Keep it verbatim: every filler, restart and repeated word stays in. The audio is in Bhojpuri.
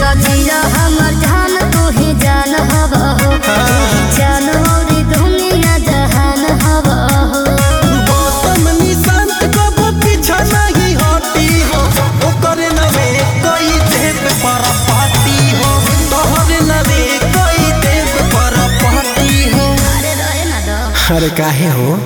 जिया हमर जान तू ही जान हवा हो जान और दुनिया जहान हवा हो गौतम निशांत कब पीछा नहीं हटी हो ओकरे नवे कोई देव पर पाती हो तोहरे नवे कोई देव पर पाती हो अरे रहे ना दो अरे काहे हो।